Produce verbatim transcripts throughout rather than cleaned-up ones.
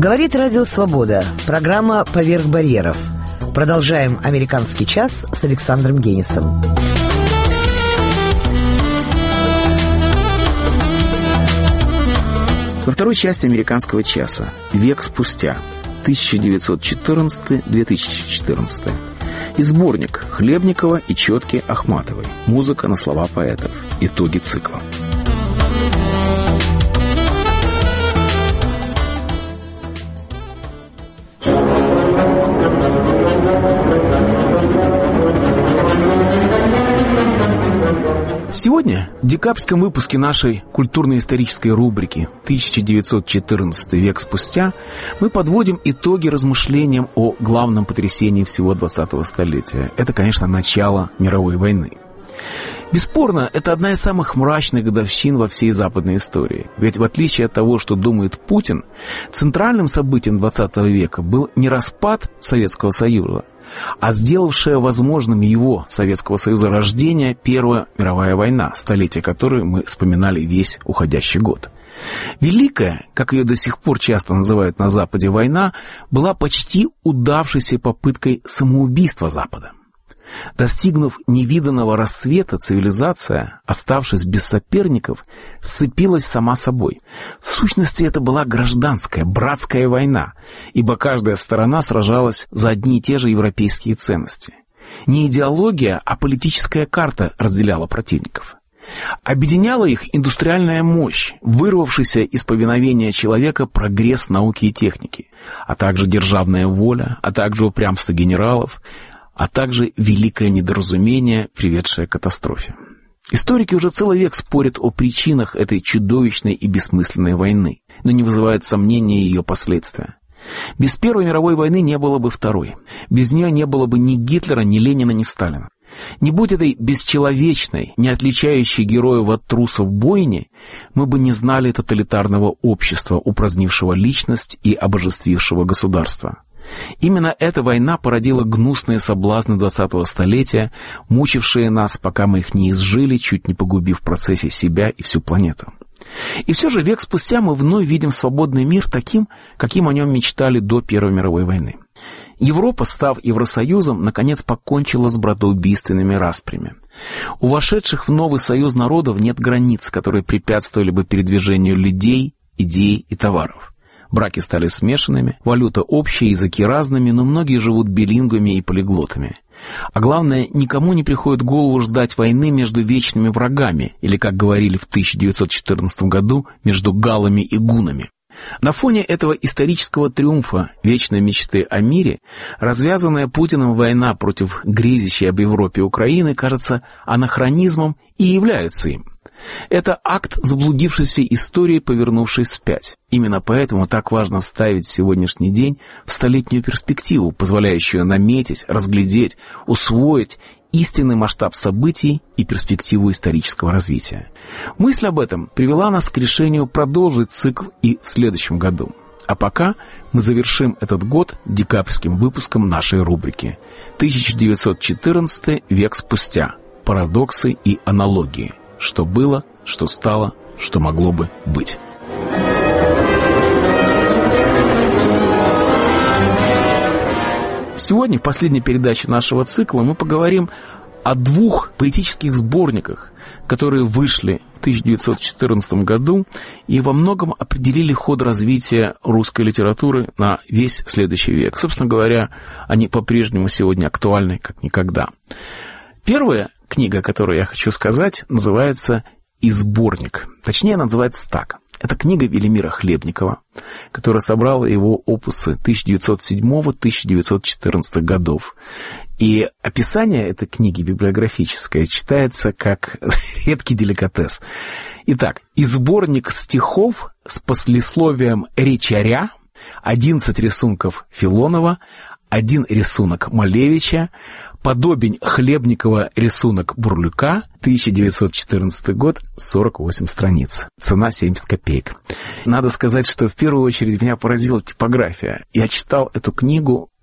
Говорит Радио Свобода. Программа «Поверх барьеров». Продолжаем «Американский час» с Александром Генисом. Во второй части «Американского часа» «Век спустя» тысяча девятьсот четырнадцатый — две тысячи четырнадцатый. И сборник Хлебникова и Четки Ахматовой. Музыка на слова поэтов. Итоги цикла. Сегодня, в декабрьском выпуске нашей культурно-исторической рубрики тысяча девятьсот четырнадцатый век спустя, мы подводим итоги размышлениям о главном потрясении всего двадцатого столетия. Это, конечно, начало мировой войны. Бесспорно, это одна из самых мрачных годовщин во всей западной истории. Ведь в отличие от того, что думает Путин, центральным событием двадцатого века был не распад Советского Союза, а сделавшая возможным его, Советского Союза, рождение Первая мировая война, столетие которой мы вспоминали весь уходящий год. Великая, как ее до сих пор часто называют на Западе, война была почти удавшейся попыткой самоубийства Запада. Достигнув невиданного расцвета, цивилизация, оставшись без соперников, сцепилась сама собой. В сущности, это была гражданская, братская война, ибо каждая сторона сражалась за одни и те же европейские ценности. Не идеология, а политическая карта разделяла противников. Объединяла их индустриальная мощь, вырвавшийся из повиновения человека прогресс науки и техники, а также державная воля, а также упрямство генералов, а также великое недоразумение, приведшее к катастрофе. Историки уже целый век спорят о причинах этой чудовищной и бессмысленной войны, но не вызывают сомнения ее последствия. Без Первой мировой войны не было бы Второй. Без нее не было бы ни Гитлера, ни Ленина, ни Сталина. Не будь этой бесчеловечной, не отличающей героев от трусов бойни, мы бы не знали тоталитарного общества, упразднившего личность и обожествившего государство. Именно эта война породила гнусные соблазны двадцатого столетия, мучившие нас, пока мы их не изжили, чуть не погубив в процессе себя и всю планету. И все же век спустя мы вновь видим свободный мир таким, каким о нем мечтали до Первой мировой войны. Европа, став Евросоюзом, наконец покончила с братоубийственными распрями. У вошедших в новый союз народов нет границ, которые препятствовали бы передвижению людей, идей и товаров. Браки стали смешанными, валюта общая, языки разными, но многие живут билингвами и полиглотами. А главное, никому не приходит в голову ждать войны между вечными врагами, или, как говорили в тысяча девятьсот четырнадцатом году, между галлами и гуннами. На фоне этого исторического триумфа вечной мечты о мире, развязанная Путиным война против грезящей об Европе Украины кажется анахронизмом и является им. Это акт заблудившейся истории, повернувшей вспять. Именно поэтому так важно вставить сегодняшний день в столетнюю перспективу, позволяющую наметить, разглядеть, усвоить истинный масштаб событий и перспективу исторического развития. Мысль об этом привела нас к решению продолжить цикл и в следующем году. А пока мы завершим этот год декабрьским выпуском нашей рубрики тысяча девятьсот четырнадцатый век спустя. Парадоксы и аналогии. Что было, что стало, что могло бы быть. Сегодня, в последней передаче нашего цикла, мы поговорим о двух поэтических сборниках, которые вышли в тысяча девятьсот четырнадцатом году и во многом определили ход развития русской литературы на весь следующий век. Собственно говоря, они по-прежнему сегодня актуальны как никогда. Первая книга, о которой я хочу сказать, называется «И сборник». Точнее, она называется так. Это книга Велимира Хлебникова, которая собрала его опусы тысяча девятьсот седьмого — тысяча девятьсот четырнадцатого годов. И описание этой книги библиографическое читается как редкий деликатес. Итак, «И сборник стихов с послесловием речаря», одиннадцать рисунков Филонова, один рисунок Малевича, подобень Хлебникова рисунок Бурлюка, тысяча девятьсот четырнадцатый год, сорок восемь страниц. Цена семьдесят копеек. Надо сказать, что в первую очередь меня поразила типография. Я читал эту книгу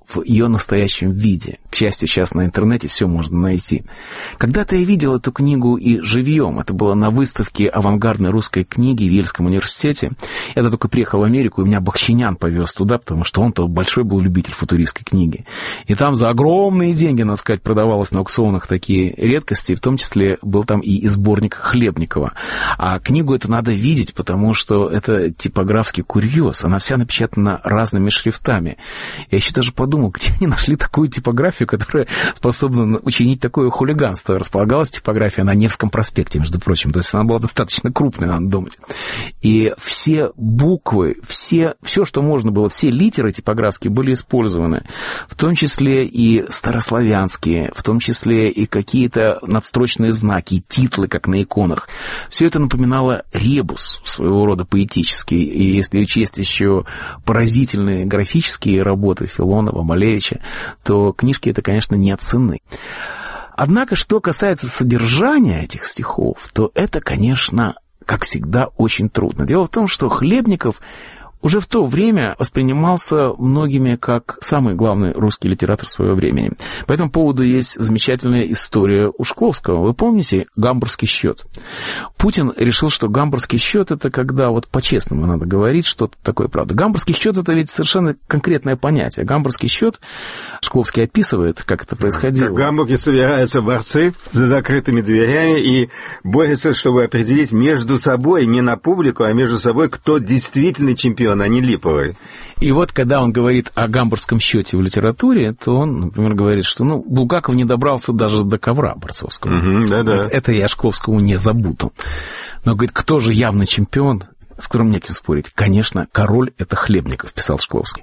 в ее настоящем виде. К счастью, сейчас на интернете все можно найти. Когда-то я видел эту книгу и живьем. Это было на выставке авангардной русской книги в Ельском университете. Я только приехал в Америку, и меня Бахчинян повез туда, потому что он-то большой был любитель футуристской книги. И там за огромные деньги, надо сказать, продавалось на аукционах такие редкости, в том числе был там и сборник Хлебникова. А книгу эту надо видеть, потому что это типографский курьез. Она вся напечатана разными шрифтами. Я еще даже подумал, где они нашли такую типографию, которая способна учинить такое хулиганство. Располагалась типография на Невском проспекте, между прочим. То есть она была достаточно крупной, надо думать. И все буквы, все, все, что можно было, все литеры типографские были использованы. В том числе и старославянские, в том числе и какие-то надстрочные знаки, титлы, как на иконах. Все это напоминало ребус, своего рода поэтический. И если учесть еще поразительные графические работы Филонова, Малевича, то книжки это, конечно, не ценны. Однако, что касается содержания этих стихов, то это, конечно, как всегда, очень трудно. Дело в том, что Хлебников уже в то время воспринимался многими как самый главный русский литератор своего времени. По этому поводу есть замечательная история у Шкловского. Вы помните «Гамбургский счет»? Путин решил, что гамбургский счет — это когда вот по-честному надо говорить что-то такое, правда. Гамбургский счет — это ведь совершенно конкретное понятие. Гамбургский счет Шкловский описывает, как это происходило. В Гамбурге собираются борцы за закрытыми дверями и борются, чтобы определить между собой, не на публику, а между собой, кто действительно чемпион, а не липовый. И вот, когда он говорит о гамбургском счете в литературе, то он, например, говорит, что ну, Булгаков не добрался даже до ковра борцовского. Угу, да-да. Это, это я Шкловскому не забуду. Но, говорит, кто же явно чемпион, с которым неким спорить? Конечно, король — это Хлебников, писал Шкловский.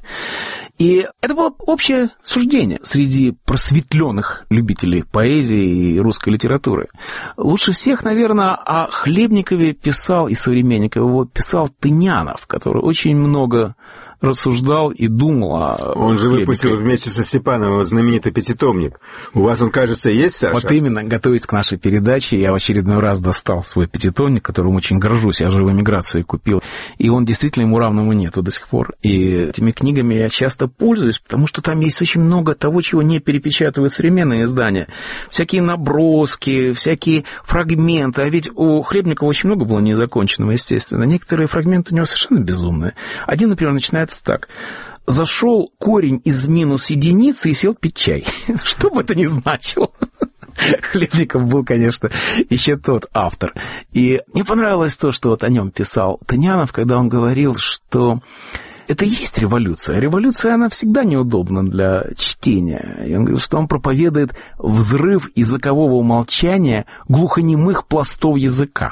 И это было общее суждение среди просветленных любителей поэзии и русской литературы. Лучше всех, наверное, о Хлебникове писал, и современник его писал Тынянов, который очень много рассуждал и думал о Он же выпустил вместе со Степановым знаменитый пятитомник. У вас он, кажется, есть, Саша? Вот именно, готовясь к нашей передаче, я в очередной раз достал свой пятитомник, которым очень горжусь, я же в эмиграции купил. И он действительно, ему равного нету до сих пор. И этими книгами я часто пользуюсь, потому что там есть очень много того, чего не перепечатывают современные издания. Всякие наброски, всякие фрагменты. А ведь у Хлебникова очень много было незаконченного, естественно. Некоторые фрагменты у него совершенно безумные. Один, например, начинается так. Зашел корень из минус единицы и сел пить чай. Что бы это ни значило. Хлебников был, конечно, еще тот автор. И мне понравилось то, что вот о нем писал Тынянов, когда он говорил, что это и есть революция. Революция, она всегда неудобна для чтения. И он говорит, что он проповедует взрыв языкового умолчания глухонемых пластов языка.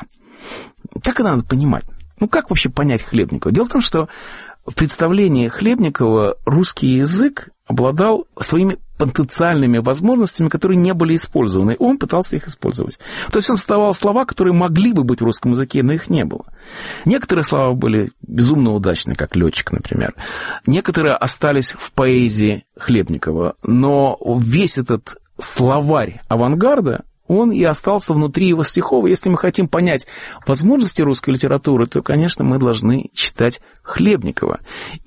Как это надо понимать? Ну, как вообще понять Хлебникова? Дело в том, что в представлении Хлебникова русский язык обладал своими потенциальными возможностями, которые не были использованы. И он пытался их использовать. То есть он создавал слова, которые могли бы быть в русском языке, но их не было. Некоторые слова были безумно удачны, как летчик, например. Некоторые остались в поэзии Хлебникова. Но весь этот словарь авангарда, он и остался внутри его стихов. Если мы хотим понять возможности русской литературы, то, конечно, мы должны читать Хлебникова.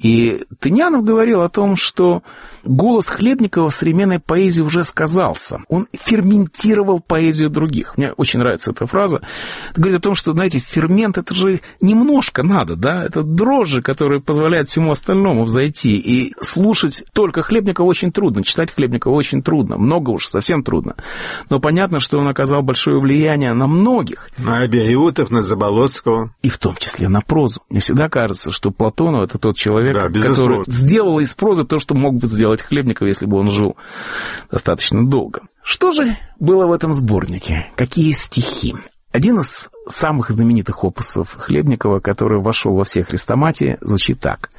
И Тынянов говорил о том, что голос Хлебникова в современной поэзии уже сказался. Он ферментировал поэзию других. Мне очень нравится эта фраза. Это говорит о том, что, знаете, фермент — это же немножко надо, да? Это дрожжи, которые позволяют всему остальному взойти. И слушать только Хлебникова очень трудно, читать Хлебникова очень трудно. Много уж, совсем трудно. Но понятно, что он оказал большое влияние на многих. На Абериутов, на Заболоцкого. И в том числе на прозу. Мне всегда кажется, что Платонов — это тот человек, да, который сделал из прозы то, что мог бы сделать Хлебников, если бы он жил достаточно долго. Что же было в этом сборнике? Какие стихи? Один из самых знаменитых опусов Хлебникова, который вошел во все хрестоматии, звучит так.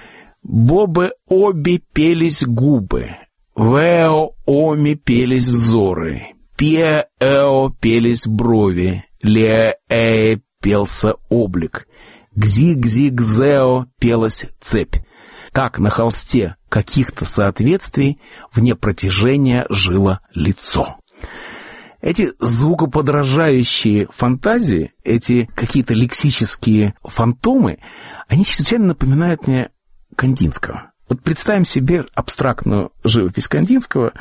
«Бобе обе пелись губы, вео оми пелись взоры, пе-эо пелись брови, ле-э пелся облик, гзи-гзи-гзео пелась цепь. Так на холсте каких-то соответствий вне протяжения жило лицо». Эти звукоподражающие фантазии, эти какие-то лексические фантомы, они чрезвычайно напоминают мне Кандинского. Вот представим себе абстрактную живопись Кандинского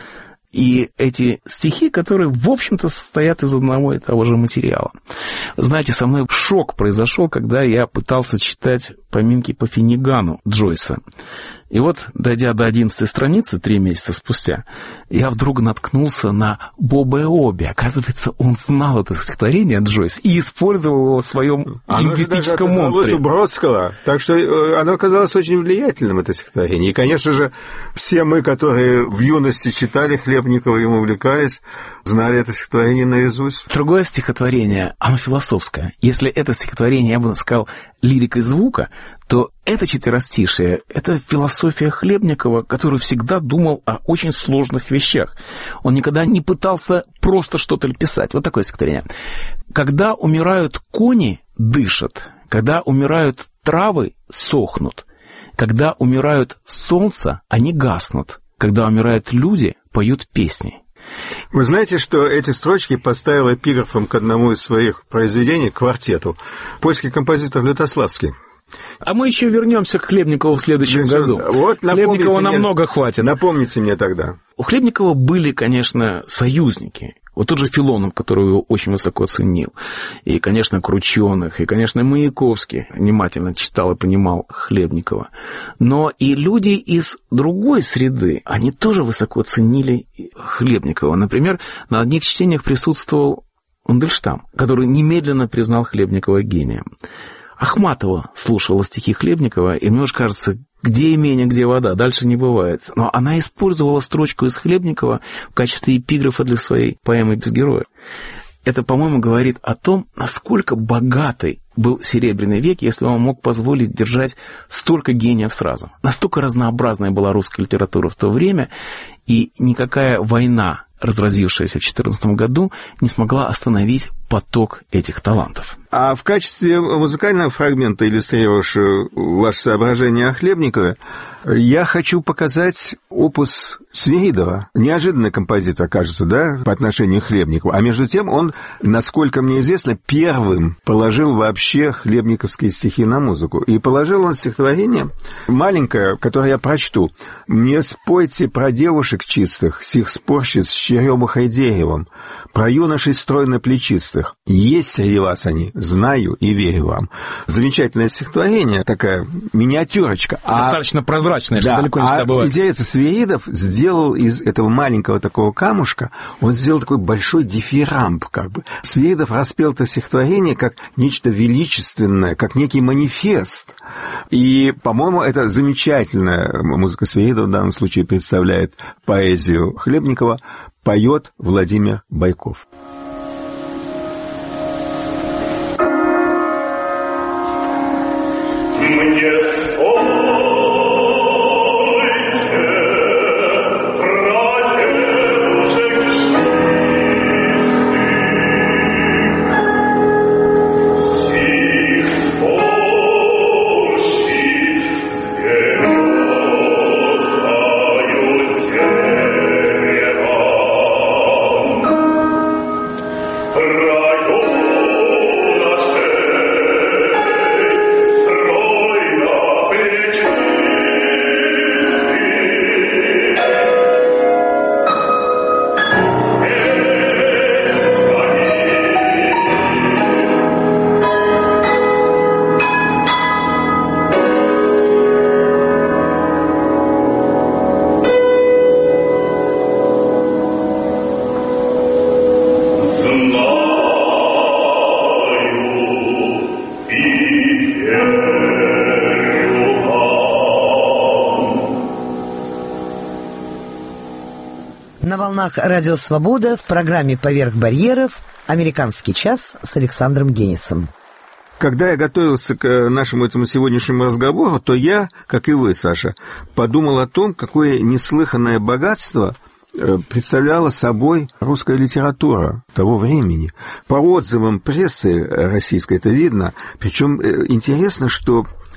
и эти стихи, которые, в общем-то, состоят из одного и того же материала. Знаете, со мной шок произошел, когда я пытался читать поминки по Финнигану Джойса. И вот, дойдя до одиннадцатой страницы, три месяца спустя, я вдруг наткнулся на Бобе-Обе. Оказывается, он знал это стихотворение Джойс и использовал его в своем лингвистическом монстре. Оно же даже у Бродского, так что оно оказалось очень влиятельным, это стихотворение. И, конечно же, все мы, которые в юности читали Хлебникова и им увлекались, знали это стихотворение наизусть. Другое стихотворение, оно философское. Если это стихотворение, я бы сказал, лирикой звука, то это четверостишие, это философия Хлебникова, который всегда думал о очень сложных вещах. Он никогда не пытался просто что-то писать. Вот такое стихотворение. Когда умирают кони, дышат. Когда умирают травы, сохнут. Когда умирают солнца, они гаснут. Когда умирают люди, поют песни. Вы знаете, что эти строчки поставил эпиграфом к одному из своих произведений, квартету, польский композитор Лютославский. А мы еще вернемся к Хлебникову в следующем Еще... году. Вот, Хлебникова мне... намного хватит. Напомните мне тогда. У Хлебникова были, конечно, союзники. Вот тот же Филонов, который его очень высоко ценил. И, конечно, Крученых, и, конечно, Маяковский внимательно читал и понимал Хлебникова. Но и люди из другой среды, они тоже высоко ценили Хлебникова. Например, на одних чтениях присутствовал Мандельштам, который немедленно признал Хлебникова гением. Ахматова слушала стихи Хлебникова, и мне уж кажется, где имение, где вода, дальше не бывает. Но она использовала строчку из Хлебникова в качестве эпиграфа для своей поэмы «Без героя». Это, по-моему, говорит о том, насколько богатый был Серебряный век, если он мог позволить держать столько гениев сразу. Настолько разнообразная была русская литература в то время, и никакая война, разразившаяся в четырнадцатом году, не смогла остановить поток этих талантов. А в качестве музыкального фрагмента, иллюстрировавшего ваше соображение о Хлебникове, я хочу показать опус Свиридова. Неожиданный композитор, кажется, да, по отношению к Хлебникову. А между тем он, насколько мне известно, первым положил вообще хлебниковские стихи на музыку. И положил он стихотворение маленькое, которое я прочту. «Мне спойте про девушек чистых, сих спорщиц с черемухой деревом, про юношей стройно-плечистых. Есть среди вас они, знаю и верю вам». Замечательное стихотворение, такая миниатюрочка. Достаточно а, прозрачная, что да, далеко не всегда бывает. А интересно, Свиридов сделал из этого маленького такого камушка, он сделал такой большой дифирамб, как бы. Свиридов распел это стихотворение как нечто величественное, как некий манифест. И, по-моему, это замечательная музыка Свиридова в данном случае представляет поэзию Хлебникова, поет Владимир Байков. Мне спойте про девушек чистых, сих спорщиц с березою деревом, про На волнах Радио Свобода в программе «Поверх барьеров» «Американский час» с Александром Генисом. Когда я готовился к нашему этому сегодняшнему разговору, то я, как и вы, Саша, подумал о том, какое неслыханное богатство представляла собой русская литература того времени. По отзывам прессы российской это видно. Причем интересно, что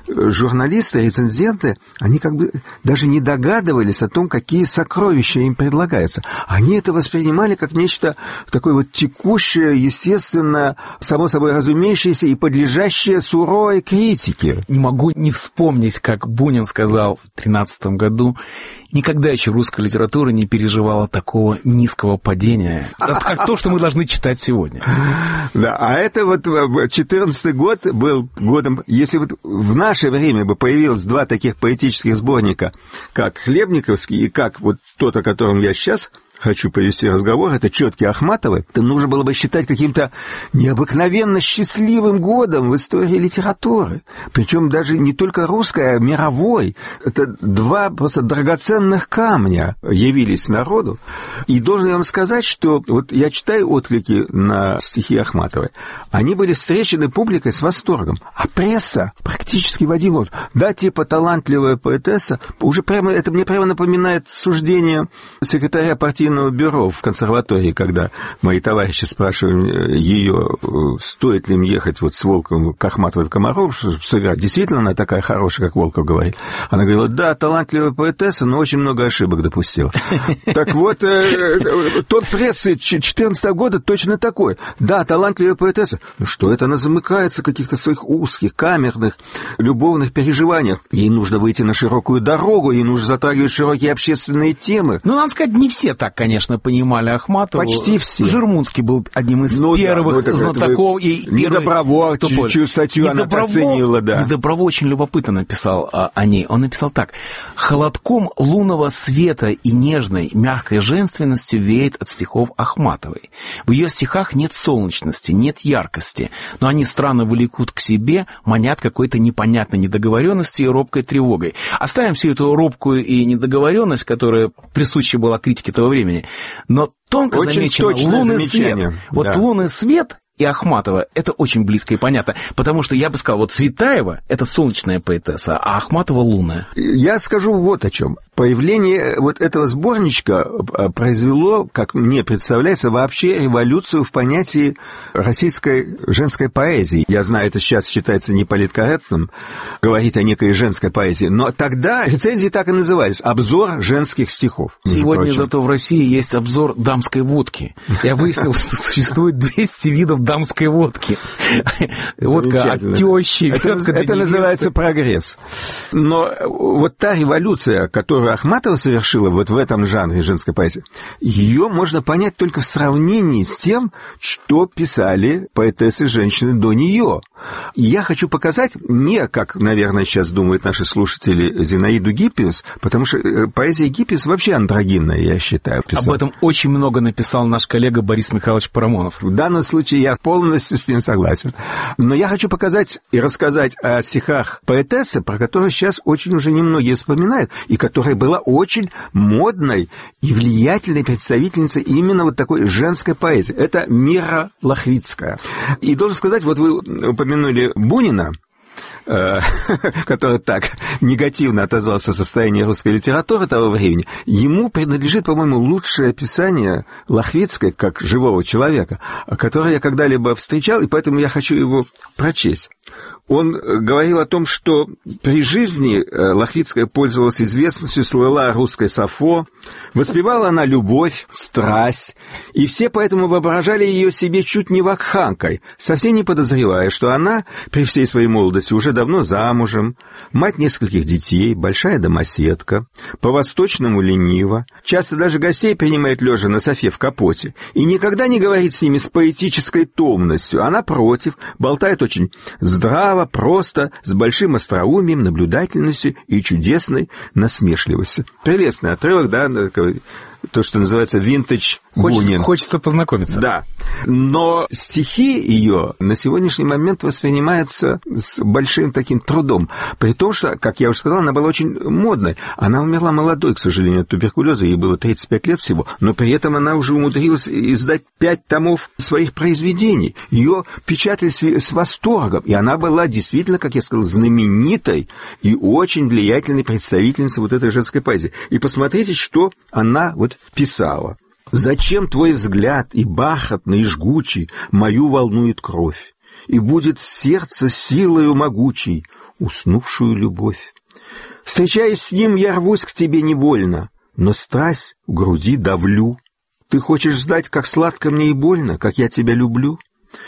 журналисты, рецензенты, они как бы даже не догадывались о том, какие сокровища им предлагаются. Они это воспринимали как нечто такое вот текущее, естественное, само собой разумеющееся и подлежащее суровой критике. Не могу не вспомнить, как Бунин сказал в тринадцатом году: никогда еще русская литература не переживала такого низкого падения, как то, что мы должны читать сегодня. Да, а это вот четырнадцатый год был годом, если вот в наше время бы появилось два таких поэтических сборника, как Хлебниковский и как вот тот, о котором я сейчас хочу повести разговор, это «Четки Ахматовой», то нужно было бы считать каким-то необыкновенно счастливым годом в истории литературы. Причем даже не только русской, а мировой. Это два просто драгоценных камня явились народу. И должен я вам сказать, что вот я читаю отклики на стихи Ахматовой. Они были встречены публикой с восторгом. А пресса практически в один год. Да, типа талантливая поэтесса. Уже прямо, это мне прямо напоминает суждение секретаря партийного бюро в консерватории, когда мои товарищи спрашивали ее, стоит ли им ехать вот с Волковым к Ахматовой в Комаров, чтобы сыграть. Действительно она такая хорошая, как Волков говорит. Она говорила: да, талантливая поэтесса, но очень много ошибок допустила. Так вот, тот прессы четырнадцатого года точно такой. Да, талантливая поэтесса. Ну что это, она замыкается в каких-то своих узких, камерных, любовных переживаниях. Ей нужно выйти на широкую дорогу, ей нужно затрагивать широкие общественные темы. Ну, надо сказать, не все так, конечно, понимали Ахматову. Почти все. Жирмунский был одним из ну, первых да, ну, знатоков. И Недоброво, чью статью она оценила, да. Недоброво очень любопытно написал а, о ней. Он написал так: «Холодком лунного света и нежной, мягкой женственностью веет от стихов Ахматовой. В ее стихах нет солнечности, нет яркости, но они странно влекут к себе, манят какой-то непонятной недоговоренностью и робкой тревогой». Оставим всю эту робкую и недоговоренность, которая присуща была критике того времени. Но тонко очень замечено лунный свет. Вот да. Лунный свет и Ахматова — это очень близко и понятно. Потому что я бы сказал, вот Цветаева — это солнечная поэтесса, а Ахматова — лунная. Я скажу вот о чем. Появление вот этого сборничка произвело, как мне представляется, вообще революцию в понятии российской женской поэзии. Я знаю, это сейчас считается неполиткорректным говорить о некой женской поэзии, но тогда рецензии так и назывались: обзор женских стихов. Сегодня зато в России есть обзор дамской водки. Я выяснил, что существует двести видов дамской водки. Водка от тещи. Это, это называется прогресс. Но вот та революция, которую Ахматова совершила вот в этом жанре женской поэзии, ее можно понять только в сравнении с тем, что писали поэтессы-женщины до нее. И я хочу показать не, как, наверное, сейчас думают наши слушатели, Зинаиду Гиппиус, потому что поэзия Гиппиус вообще андрогинная, я считаю. Писал. Об этом очень много написал наш коллега Борис Михайлович Парамонов. В данном случае я полностью с ним согласен. Но я хочу показать и рассказать о стихах поэтессы, про которую сейчас очень уже немногие вспоминают, и которая была очень модной и влиятельной представительницей именно вот такой женской поэзии. Это Мира Лохвицкая. И должен сказать, вот вы упомянули Бунина, который так негативно отозвался о состоянии русской литературы того времени. Ему принадлежит, по-моему, лучшее описание Лохвицкой как живого человека, которое я когда-либо встречал, и поэтому я хочу его прочесть. Он говорил о том, что при жизни Лохвицкая пользовалась известностью, слыла русской Сафо, воспевала она любовь, страсть, и все поэтому воображали ее себе чуть не вакханкой, совсем не подозревая, что она при всей своей молодости уже давно замужем, мать нескольких детей, большая домоседка, по-восточному ленива, часто даже гостей принимает лежа на софе в капоте, и никогда не говорит с ними с поэтической томностью, а напротив, болтает очень здраво, просто, с большим остроумием, наблюдательностью и чудесной насмешливостью. Прелестный отрывок, да, то, что называется винтедж Бунин. Хочется познакомиться. Да. Но стихи ее на сегодняшний момент воспринимаются с большим таким трудом. При том, что, как я уже сказал, она была очень модной. Она умерла молодой, к сожалению, от туберкулеза. Ей было тридцать пять лет всего. Но при этом она уже умудрилась издать пять томов своих произведений. Ее печатали с, с восторгом. И она была действительно, как я сказал, знаменитой и очень влиятельной представительницей вот этой женской поэзии. И посмотрите, что она вот писала. «Зачем твой взгляд и бархатный, и жгучий мою волнует кровь, и будет в сердце силою могучей уснувшую любовь. Встречаясь с ним, я рвусь к тебе невольно, но страсть в груди давлю. Ты хочешь знать, как сладко мне и больно, как я тебя люблю?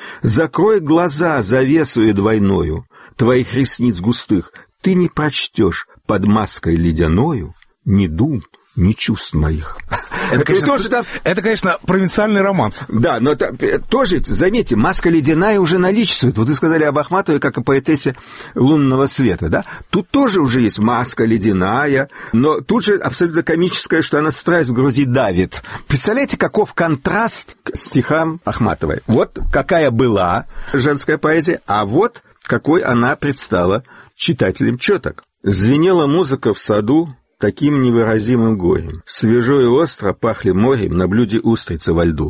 Закрой глаза завесою двойною твоих ресниц густых, ты не прочтешь под маской ледяною ни дум, ни чувств моих. Это, конечно, тоже там... это, конечно, провинциальный романс. Да, но это, тоже, заметьте, маска ледяная уже наличествует. Вот вы сказали об Ахматовой, как о поэтессе лунного света, да? Тут тоже уже есть маска ледяная, но тут же абсолютно комическое, что она страсть в груди давит. Представляете, каков контраст к стихам Ахматовой? Вот какая была женская поэзия, а вот какой она предстала читателям чёток. Звенела музыка в саду таким невыразимым горем. Свежо и остро пахли морем на блюде устрицы во льду.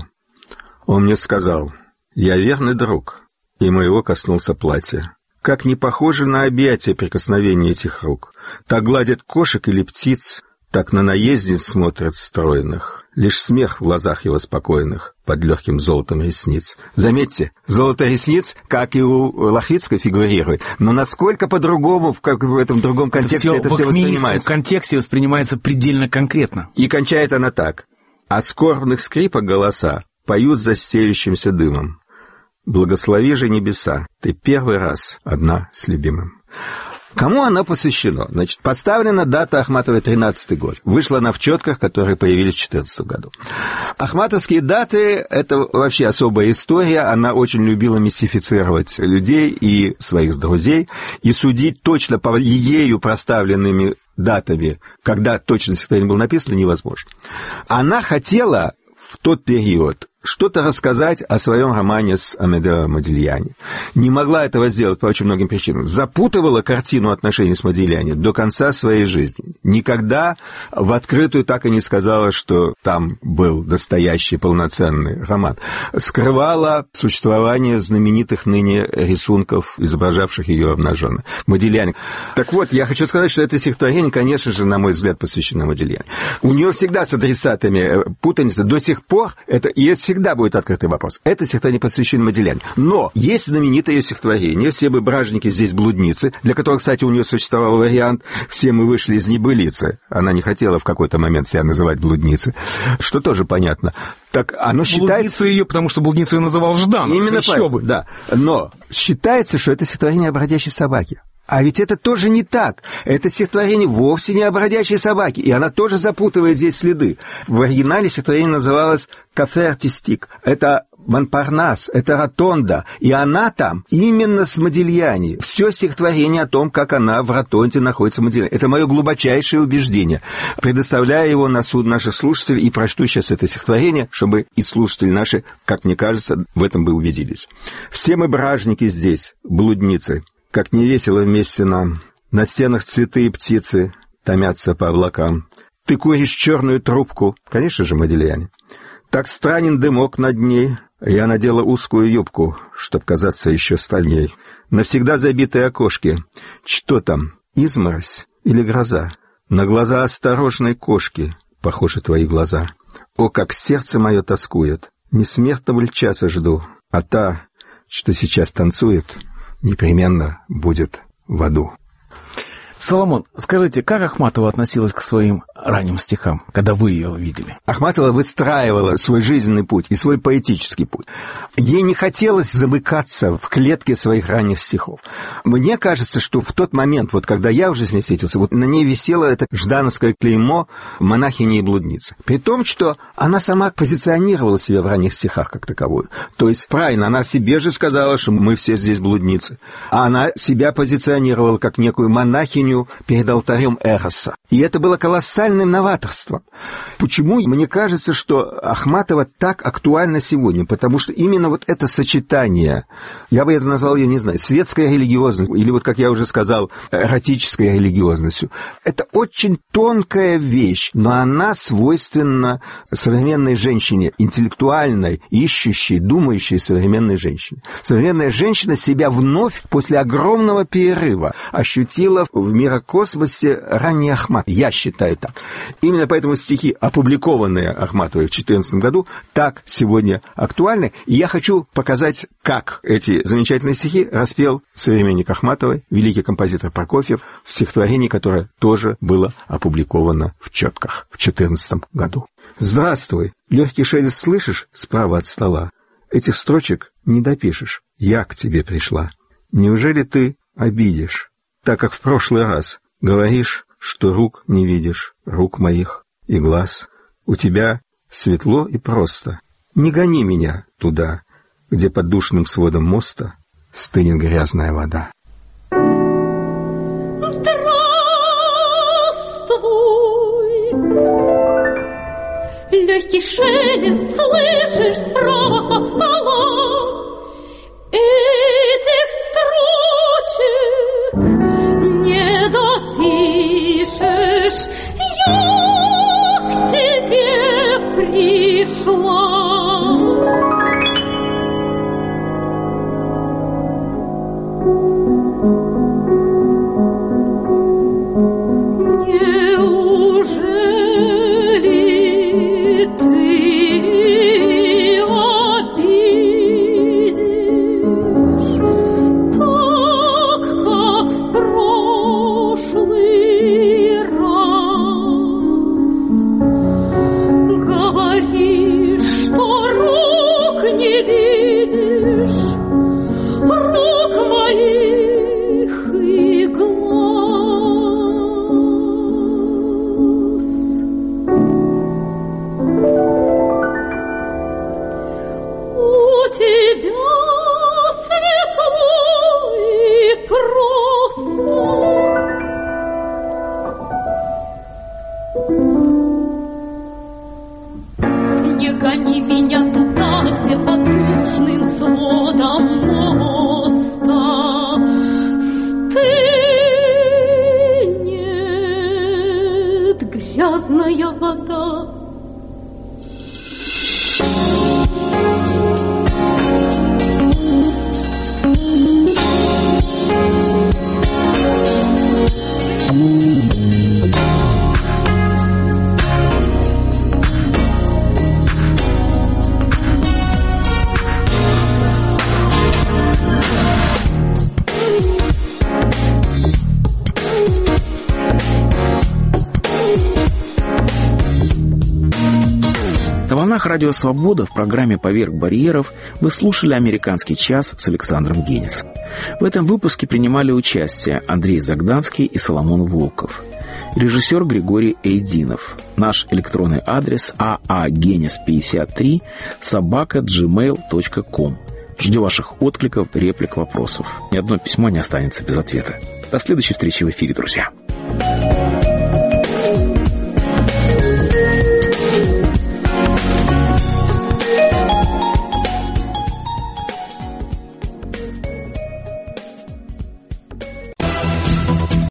Он мне сказал: «Я верный друг», и моего коснулся платья. Как не похоже на объятие прикосновения этих рук. Так гладят кошек или птиц, так на наездниц смотрят стройных. Лишь смех в глазах его спокойных под легким золотом ресниц. Заметьте, золото ресниц, как и у Лохвицкой, фигурирует, но насколько по-другому, как в этом другом контексте это, это все воспринимается. В контексте воспринимается предельно конкретно. И кончает она так: «А скорбных скрипок голоса поют за стелющимся дымом. Благослови же небеса, ты первый раз одна с любимым». Кому она посвящена? Значит, поставлена дата Ахматовой тринадцатый год. Вышла она в чётках, которые появились в четырнадцатом году. Ахматовские даты — это вообще особая история. Она очень любила мистифицировать людей и своих друзей, и судить точно по ею проставленными датами, когда точно стихотворение было написано, невозможно. Она хотела в тот период что-то рассказать о своем романе с Амедео Модильяни. Не могла этого сделать по очень многим причинам. Запутывала картину отношений с Модильяни до конца своей жизни. Никогда в открытую так и не сказала, что там был настоящий полноценный роман. Скрывала существование знаменитых ныне рисунков, изображавших ее обнаженной. Модильяни. Так вот, я хочу сказать, что это стихотворение, конечно же, на мой взгляд, посвящено Модильяни. У нее всегда с адресатами путаница. До сих пор это и это всегда будет открытый вопрос. Это стихотворение посвящено Модильяни. Но есть знаменитое ее стихотворение «Все мы бражники, здесь блудницы», для которого, кстати, у нее существовал вариант «Все мы вышли из небылицы». Она не хотела в какой-то момент себя называть блудницей, что тоже понятно. Так оно считается... Блудницу ее, потому что блудницу ее называл Жданов. Именно так, да. Но считается, что это стихотворение о бродячей собаке. А ведь это тоже не так. Это стихотворение вовсе не о бродячей собаке, и она тоже запутывает здесь следы. В оригинале стихотворение называлось «Кафе артистик». Это Монпарнас, это Ротонда, и она там именно с Модильяни. Все стихотворение о том, как она в Ротонде находится в Модильяни. Это мое глубочайшее убеждение. Предоставляю его на суд наших слушателей и прочту сейчас это стихотворение, чтобы и слушатели наши, как мне кажется, в этом бы убедились. «Все мы бражники здесь, блудницы, как не весело вместе нам. На стенах цветы и птицы томятся по облакам. Ты куришь черную трубку». Конечно же, Модильяни. «Так странен дымок над ней. Я надела узкую юбку, чтоб казаться еще стальней. Навсегда забитые окошки. Что там, изморозь или гроза? На глаза осторожной кошки похожи твои глаза. О, как сердце мое тоскует. Несмертного ли часа жду, а та, что сейчас танцует, непременно будет в аду». Соломон, скажите, как Ахматова относилась к своим ранним стихам, когда вы ее видели? Ахматова выстраивала свой жизненный путь и свой поэтический путь. Ей не хотелось замыкаться в клетке своих ранних стихов. Мне кажется, что в тот момент, вот когда я уже с ней встретился, вот на ней висело это ждановское клеймо монахини и блудницы. При том, что она сама позиционировала себя в ранних стихах как таковую. То есть, правильно, она себе же сказала, что мы все здесь блудницы. А она себя позиционировала как некую монахиню перед алтарем Эроса. И это было колоссальным новаторством. Почему? Мне кажется, что Ахматова так актуальна сегодня, потому что именно вот это сочетание, я бы это назвал, я не знаю, светской религиозностью, или вот, как я уже сказал, эротической религиозностью, это очень тонкая вещь, но она свойственна современной женщине, интеллектуальной, ищущей, думающей современной женщине. Современная женщина себя вновь после огромного перерыва ощутила в мирокосмосе ранней Ахматовой. Ахмат. Я считаю так. Именно поэтому стихи, опубликованные Ахматовой в две тысячи четырнадцатом году, так сегодня актуальны. И я хочу показать, как эти замечательные стихи распел современник Ахматовой, великий композитор Прокофьев, в стихотворении, которое тоже было опубликовано в «Четках» в две тысячи четырнадцатом году. «Здравствуй, легкий шелест слышишь справа от стола? Этих строчек не допишешь, я к тебе пришла. Неужели ты обидишь, так как в прошлый раз говоришь, что рук не видишь, рук моих и глаз? У тебя светло и просто. Не гони меня туда, где под душным сводом моста стынет грязная вода». Легкий шелест слышишь справа от стола. Этих строчек не допишешь, я к тебе пришла. Не гони меня туда, где под душным сводом моста стынет грязная вода. На волнах Радио Свобода в программе «Поверх барьеров» вы слушали «Американский час» с Александром Генисом. В этом выпуске принимали участие Андрей Загданский и Соломон Волков. Режиссер Григорий Эйдинов. Наш электронный адрес а а генис пятьдесят три собака джи мейл точка ком. Ждем ваших откликов, реплик, вопросов. Ни одно письмо не останется без ответа. До следующей встречи в эфире, друзья.